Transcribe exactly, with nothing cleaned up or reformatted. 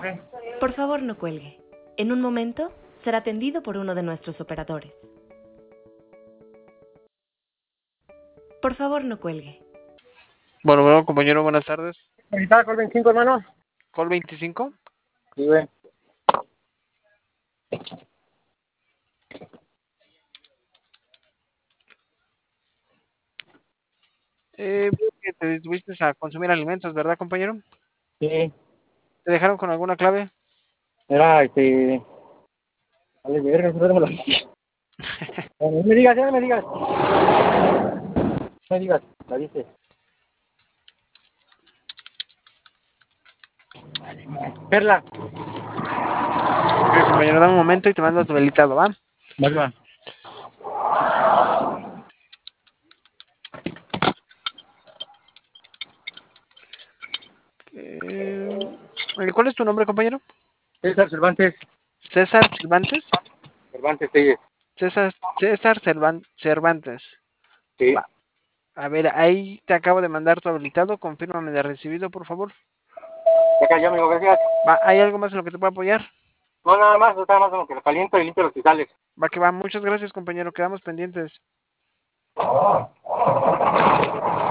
mensaje. Por favor, no cuelgue. En un momento será atendido por uno de nuestros operadores. Por favor, no cuelgue. Bueno, bueno, compañero, buenas tardes. ¿Necesitas Col veinticinco, hermano? ¿Call veinticinco? Sí, güey. Eh, veo que te detuviste a consumir alimentos, ¿verdad, compañero? Sí. ¿Te dejaron con alguna clave? Era, este... Vale, verga, no me lo... No me digas, ya no me digas. No me digas, la dices. Perla. Ok, compañero, dame un momento y te mando tu habilitado, ¿va? Va, va. Eh, ¿cuál es tu nombre, compañero? César Cervantes. César Cervantes. Cervantes, sí. César, César Cervan- Cervantes. Sí. Va. A ver, ahí te acabo de mandar tu habilitado. Confírmame de recibido, por favor. Acá ya, amigo, gracias. Va, ¿hay algo más en lo que te pueda apoyar? No, nada más, nada más como que lo caliento y limpio los cristales. Va que va. Muchas gracias, compañero. Quedamos pendientes.